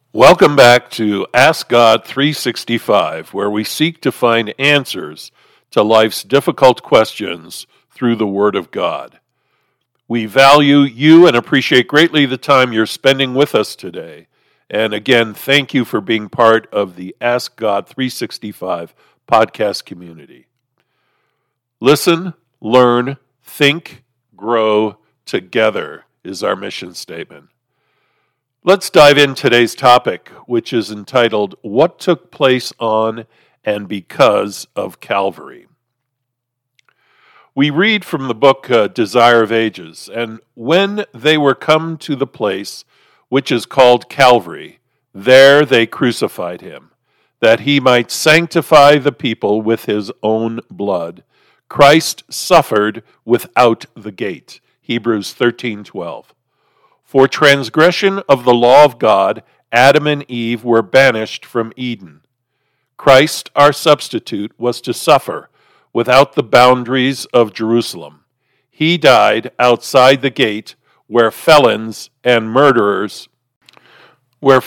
Welcome back to Ask God 365, where we seek to find answers to life's difficult questions through the Word of God. We value you and appreciate greatly the time you're spending with us today. And again, thank you for being part of the Ask God 365 podcast community. Listen, learn, think, grow together is our mission statement. Let's dive in today's topic, which is entitled, What Took Place on and Because of Calvary? We read from the book Desire of Ages, and when they were come to the place which is called Calvary, there they crucified him, that he might sanctify the people with his own blood. Christ suffered without the gate. Hebrews 13:12. For transgression of the law of God, Adam and Eve were banished from Eden. Christ, our substitute, was to suffer without the boundaries of Jerusalem. He died outside the gate where felons and murderers were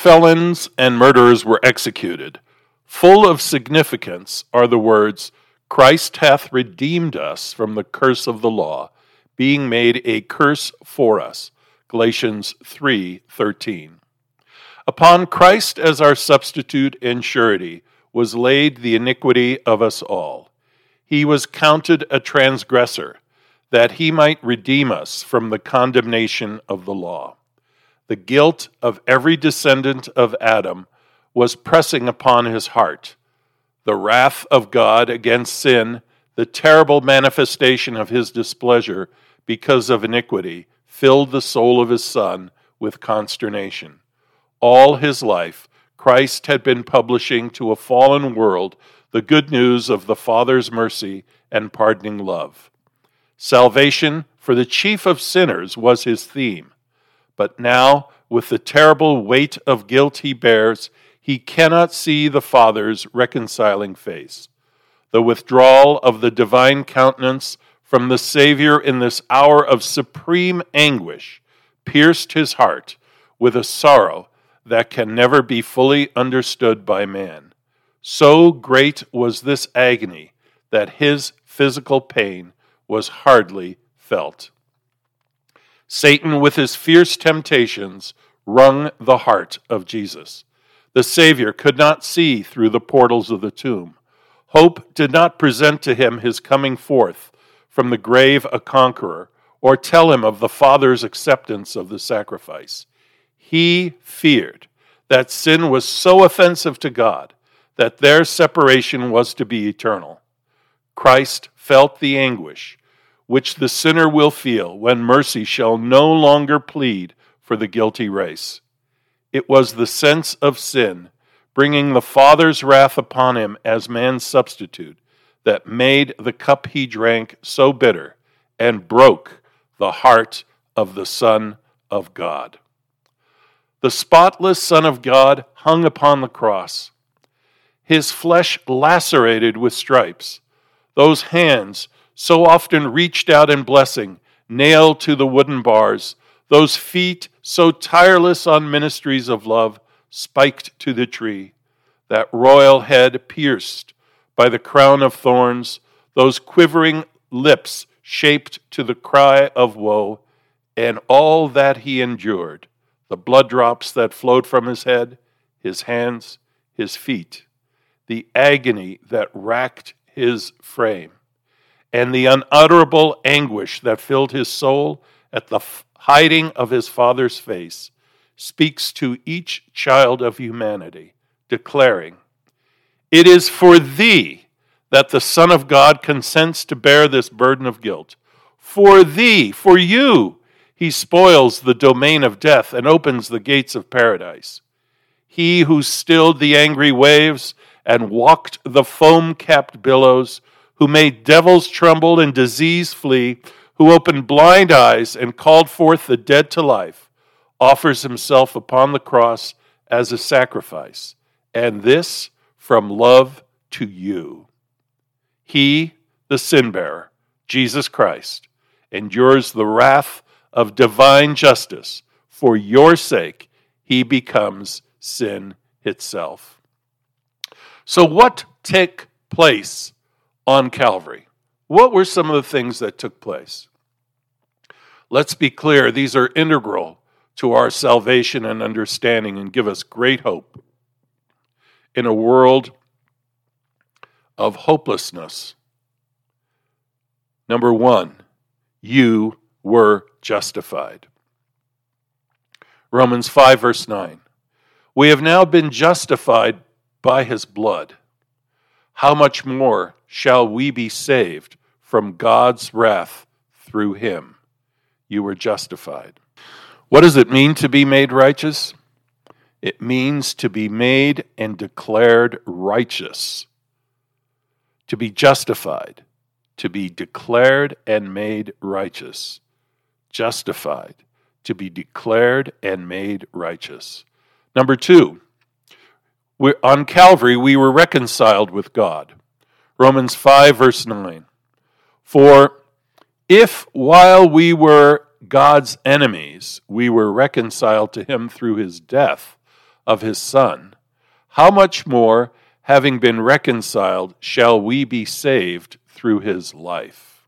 executed. Full of significance are the words, Christ hath redeemed us from the curse of the law, being made a curse for us. Galatians 3:13. Upon Christ as our substitute and surety was laid the iniquity of us all. He was counted a transgressor, that he might redeem us from the condemnation of the law. The guilt of every descendant of Adam was pressing upon his heart. The wrath of God against sin, the terrible manifestation of his displeasure because of iniquity, filled the soul of his Son with consternation. All his life, Christ had been publishing to a fallen world the good news of the Father's mercy and pardoning love. Salvation for the chief of sinners was his theme. But now, with the terrible weight of guilt he bears, he cannot see the Father's reconciling face. The withdrawal of the divine countenance from the Savior in this hour of supreme anguish pierced his heart with a sorrow that can never be fully understood by man. So great was this agony that his physical pain was hardly felt. Satan, with his fierce temptations, wrung the heart of Jesus. The Savior could not see through the portals of the tomb. Hope did not present to him his coming forth from the grave a conqueror, or tell him of the Father's acceptance of the sacrifice. He feared that sin was so offensive to God that their separation was to be eternal. Christ felt the anguish which the sinner will feel when mercy shall no longer plead for the guilty race. It was the sense of sin, bringing the Father's wrath upon him as man's substitute, that made the cup he drank so bitter and broke the heart of the Son of God. The spotless Son of God hung upon the cross, his flesh lacerated with stripes, those hands so often reached out in blessing, nailed to the wooden bars, those feet so tireless on ministries of love, spiked to the tree, that royal head pierced by the crown of thorns, those quivering lips shaped to the cry of woe, and all that he endured, the blood drops that flowed from his head, his hands, his feet, the agony that racked his frame, and the unutterable anguish that filled his soul at the hiding of his Father's face, speaks to each child of humanity, declaring, It is for thee that the Son of God consents to bear this burden of guilt. For thee, for you, he spoils the domain of death and opens the gates of paradise. He who stilled the angry waves and walked the foam-capped billows, who made devils tremble and disease flee, who opened blind eyes and called forth the dead to life, offers himself upon the cross as a sacrifice, and this from love to you. He, the sin-bearer, Jesus Christ, endures the wrath of divine justice. For your sake, he becomes sin itself. So what took place on Calvary? What were some of the things that took place? Let's be clear, these are integral to our salvation and understanding and give us great hope in a world of hopelessness. Number one, you were justified. Romans 5, verse 9. We have now been justified by his blood. How much more shall we be saved from God's wrath through him? You were justified. What does it mean to be made righteous? It means to be made and declared righteous. To be justified. To be declared and made righteous. Justified. To be declared and made righteous. Number two, on Calvary we were reconciled with God. Romans 5, verse 9. For if while we were God's enemies, we were reconciled to him through his death of his Son, how much more, having been reconciled, shall we be saved through his life?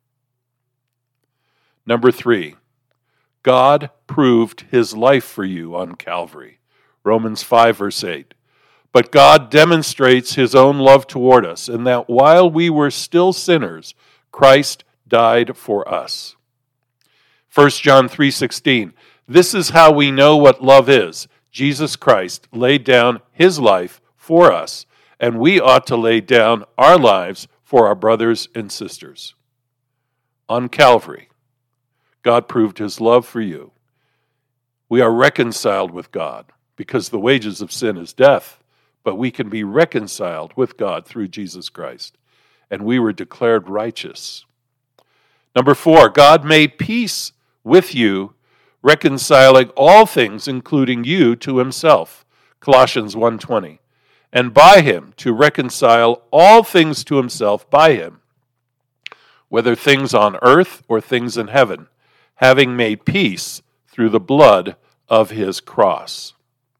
Number three, God proved his life for you on Calvary. Romans 5, verse 8. But God demonstrates his own love toward us, in that while we were still sinners, Christ died for us. 1 John 3:16. This is how we know what love is. Jesus Christ laid down his life for us, and we ought to lay down our lives for our brothers and sisters. On Calvary, God proved his love for you. We are reconciled with God because the wages of sin is death, but we can be reconciled with God through Jesus Christ, and we were declared righteous. Number four, God made peace with you, reconciling all things, including you, to himself. Colossians 1:20. And by him to reconcile all things to himself by him, whether things on earth or things in heaven, having made peace through the blood of his cross.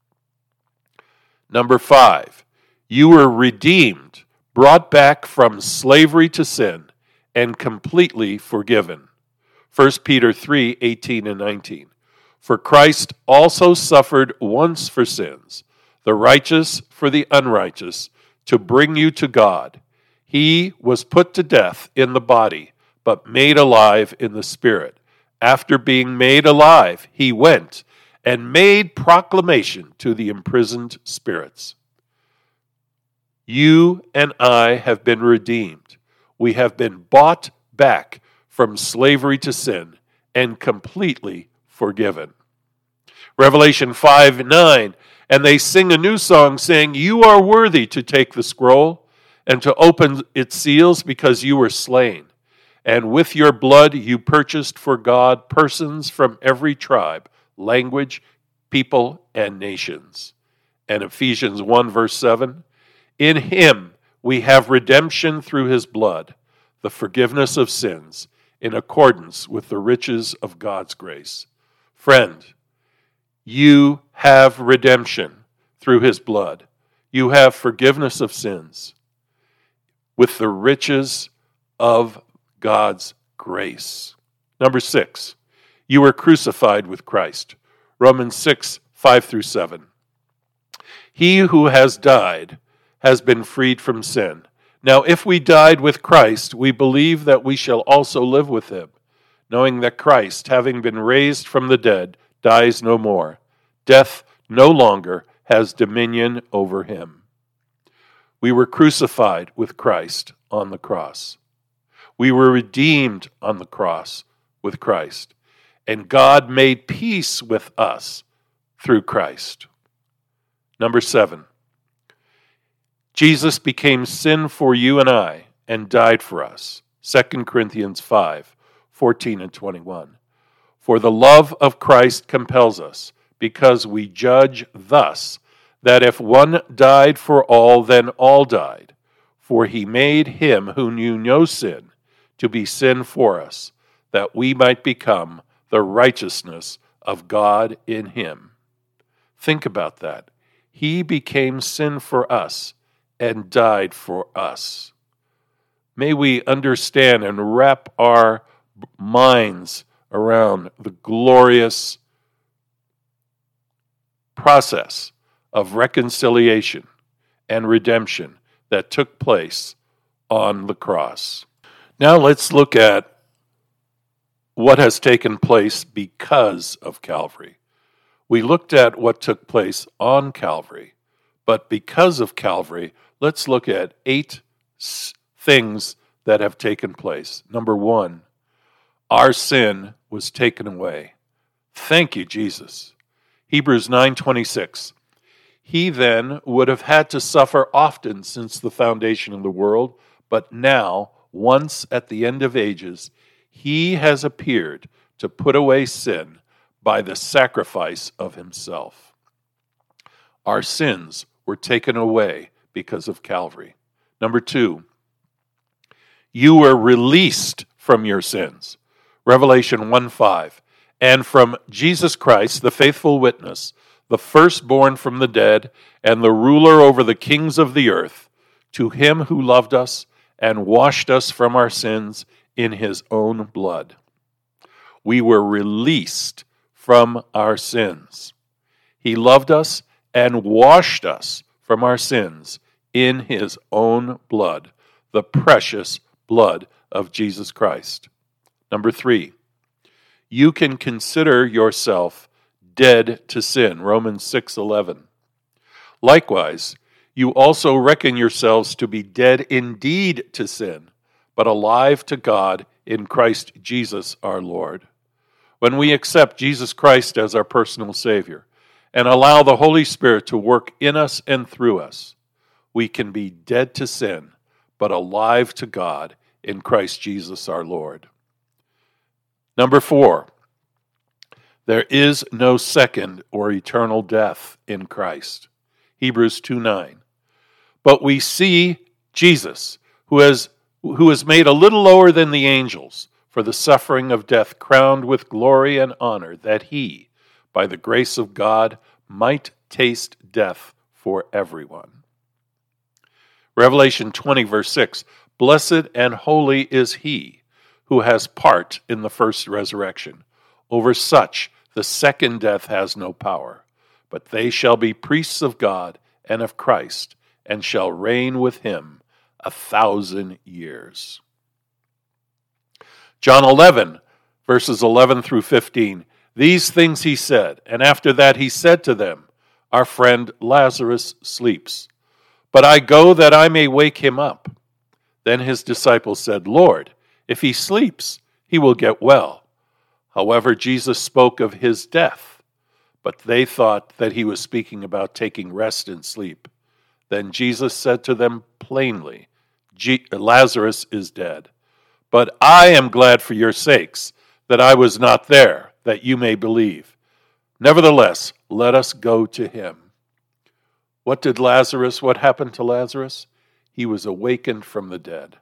Number five, you were redeemed, brought back from slavery to sin, and completely forgiven. 1 Peter 3:18 and 19. For Christ also suffered once for sins, the righteous for the unrighteous, to bring you to God. He was put to death in the body, but made alive in the spirit. After being made alive, he went and made proclamation to the imprisoned spirits. You and I have been redeemed. We have been bought back from slavery to sin and completely forgiven. Revelation 5:9, and they sing a new song saying, you are worthy to take the scroll and to open its seals because you were slain. And with your blood you purchased for God persons from every tribe, language, people, and nations. And Ephesians 1 verse 7, in him we have redemption through his blood, the forgiveness of sins, in accordance with the riches of God's grace. Friend, you have redemption through his blood. You have forgiveness of sins with the riches of God's grace. Number 6, you were crucified with Christ. Romans 6, 5 through 7. He who has died has been freed from sin. Now, if we died with Christ, we believe that we shall also live with him, knowing that Christ, having been raised from the dead, dies no more. Death no longer has dominion over him. We were crucified with Christ on the cross. We were redeemed on the cross with Christ. And God made peace with us through Christ. Number 7, Jesus became sin for you and I and died for us. 2 Corinthians 5, 14 and 21. For the love of Christ compels us, because we judge thus, that if one died for all, then all died. For he made him who knew no sin to be sin for us, that we might become the righteousness of God in him. Think about that. He became sin for us and died for us. May we understand and wrap our minds around the glorious process of reconciliation and redemption that took place on the cross. Now let's look at what has taken place because of Calvary. We looked at what took place on Calvary, but because of Calvary, let's look at 8 things that have taken place. Number 1, our sin was taken away. Thank you, Jesus. Hebrews 9:26. He then would have had to suffer often since the foundation of the world, but now, once at the end of ages, he has appeared to put away sin by the sacrifice of himself. Our sins were taken away because of Calvary. Number 2, you were released from your sins. Revelation 1:5. And from Jesus Christ, the faithful witness, the firstborn from the dead, and the ruler over the kings of the earth, to him who loved us and washed us from our sins in his own blood. We were released from our sins. He loved us and washed us from our sins in his own blood, the precious blood of Jesus Christ. Number 3, you can consider yourself dead to sin. Romans 6:11. Likewise, you also reckon yourselves to be dead indeed to sin, but alive to God in Christ Jesus our Lord. When we accept Jesus Christ as our personal Savior and allow the Holy Spirit to work in us and through us, we can be dead to sin, but alive to God in Christ Jesus our Lord. Number 4, there is no second or eternal death in Christ. Hebrews 2:9. But we see Jesus, who is made a little lower than the angels, for the suffering of death, crowned with glory and honor, that he, by the grace of God, might taste death for everyone. Revelation 20, verse 6, blessed and holy is he who has part in the first resurrection. Over such the second death has no power, but they shall be priests of God and of Christ, and shall reign with him 1,000 years. John 11, verses 11 through 15. These things he said, and after that he said to them, our friend Lazarus sleeps, but I go that I may wake him up. Then his disciples said, Lord, if he sleeps, he will get well. However, Jesus spoke of his death, but they thought that he was speaking about taking rest and sleep. Then Jesus said to them plainly, Lazarus is dead, but I am glad for your sakes that I was not there, that you may believe. Nevertheless, let us go to him. What happened to Lazarus? He was awakened from the dead.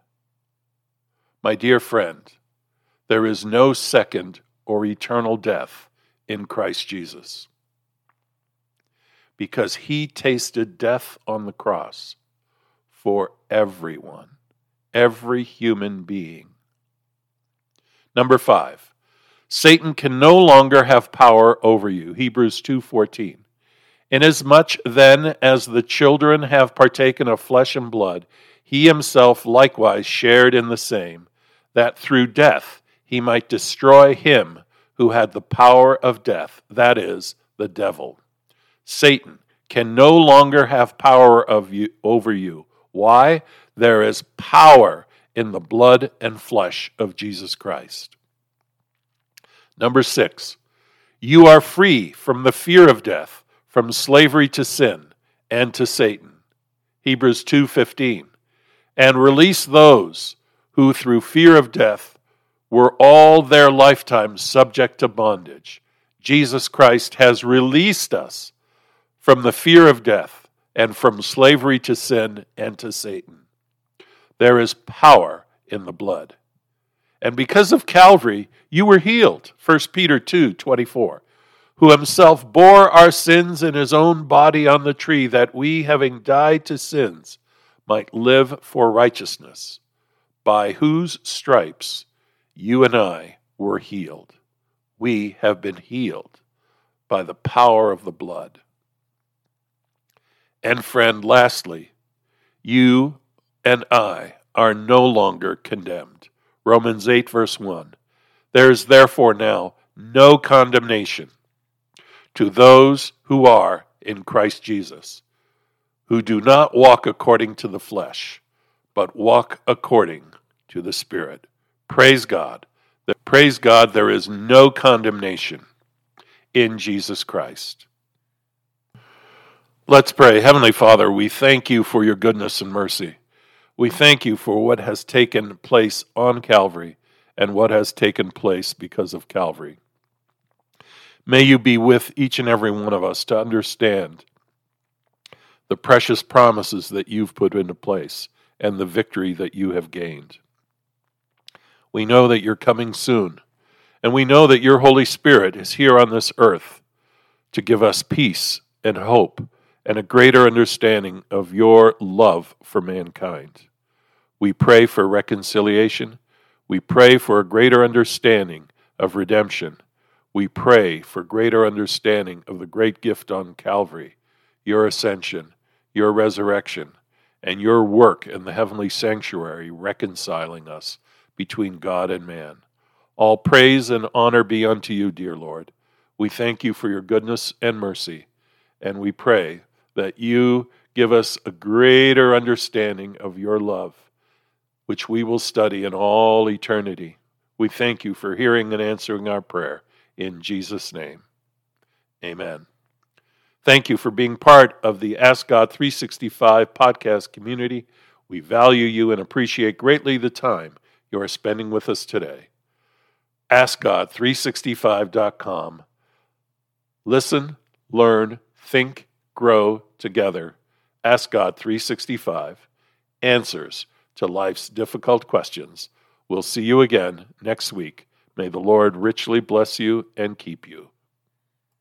My dear friend, there is no second or eternal death in Christ Jesus, because he tasted death on the cross for everyone, every human being. Number 5, Satan can no longer have power over you. Hebrews 2:14. Inasmuch then as the children have partaken of flesh and blood, he himself likewise shared in the same, that through death he might destroy him who had the power of death, that is, the devil. Satan can no longer have power over you. Why? There is power in the blood and flesh of Jesus Christ. Number 6, you are free from the fear of death, from slavery to sin and to Satan. Hebrews 2:15. And release those who through fear of death were all their lifetime subject to bondage. Jesus Christ has released us from the fear of death and from slavery to sin and to Satan. There is power in the blood. And because of Calvary, you were healed. 1 Peter 2:24. who himself bore our sins in his own body on the tree, that we, having died to sins, might live for righteousness, by whose stripes you and I were healed. We have been healed by the power of the blood. And friend, lastly, you and I are no longer condemned. Romans 8, verse 1. There is therefore now no condemnation to those who are in Christ Jesus, who do not walk according to the flesh, but walk according to the Spirit. Praise God. Praise God, there is no condemnation in Jesus Christ. Let's pray. Heavenly Father, we thank you for your goodness and mercy. We thank you for what has taken place on Calvary and what has taken place because of Calvary. May you be with each and every one of us to understand the precious promises that you've put into place and the victory that you have gained. We know that you're coming soon, and we know that your Holy Spirit is here on this earth to give us peace and hope and a greater understanding of your love for mankind. We pray for reconciliation. We pray for a greater understanding of redemption. We pray for greater understanding of the great gift on Calvary, your ascension, your resurrection, and your work in the heavenly sanctuary reconciling us between God and man. All praise and honor be unto you, dear Lord. We thank you for your goodness and mercy, and we pray that you give us a greater understanding of your love, which we will study in all eternity. We thank you for hearing and answering our prayer. In Jesus' name, amen. Thank you for being part of the Ask God 365 podcast community. We value you and appreciate greatly the time you are spending with us today. AskGod365.com. Listen, learn, think, grow together. Ask God 365. Answers to life's difficult questions. We'll see you again next week. May the Lord richly bless you and keep you.